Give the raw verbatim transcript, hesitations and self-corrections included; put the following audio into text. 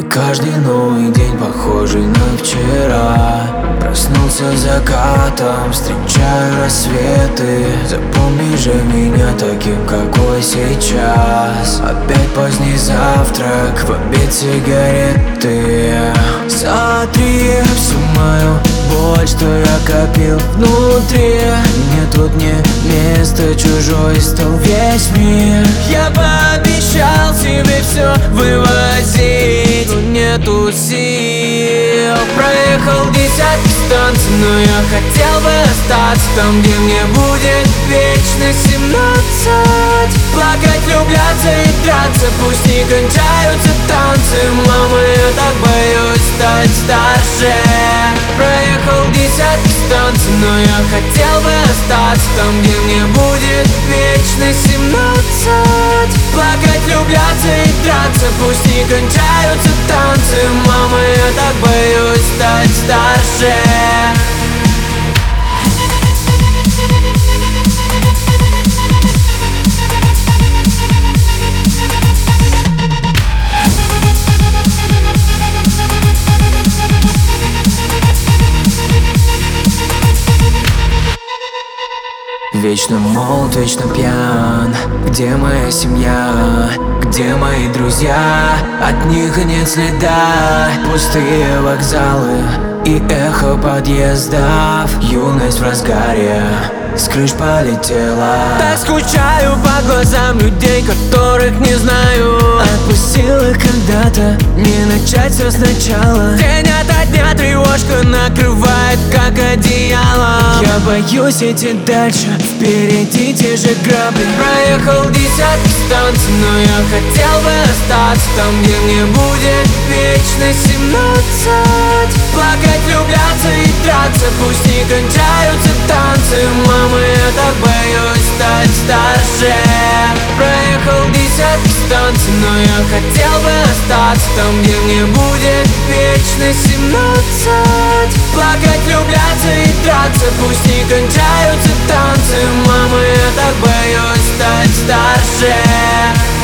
Каждый новый день похожий на вчера. Проснулся закатом, встречаю рассветы. Запомни же меня таким, какой сейчас. Опять поздний завтрак, в обед сигареты. Сотри всю мою боль, что я копил внутри. Мне тут не место, чужой стал весь мир. Я пообещал себе все вывозить, но нету сил. Проехал десятки станций, но я хотел бы остаться там, где мне будет вечно семнадцать. Плакать, влюбляться и драться, пусть не кончаются танцы. Мама, я так боюсь стать старше. Проехал десятки станций, но я хотел бы остаться там, где мне будет вечно семнадцать. Плакать, влюбляться и драться, пусть не кончаются танцы. Мама, я так боюсь стать старше. Вечно молод, вечно пьян. Где моя семья? Где мои друзья? От них нет следа. Пустые вокзалы и эхо подъездов. Юность в разгаре, с крыш полетела. Так скучаю по глазам людей, которых не знаю. Отпустил их когда-то, не начать все сначала. День ото дня тревожка накрывает, как одеяло. Я боюсь идти дальше, впереди те же грабли. Проехал десятки станций, но я хотел бы остаться там, где мне будет вечно семнадцать. Плакать, влюбляться и драться, пусть не кончаются танцы. Мама, я так боюсь стать старше. Проехал десятки станций, но я хотел бы остаться там, где мне будет вечно семнадцать. Плакать, влюбляться и драться, пусть не кончаются танцы. Мама, я так боюсь стать старше.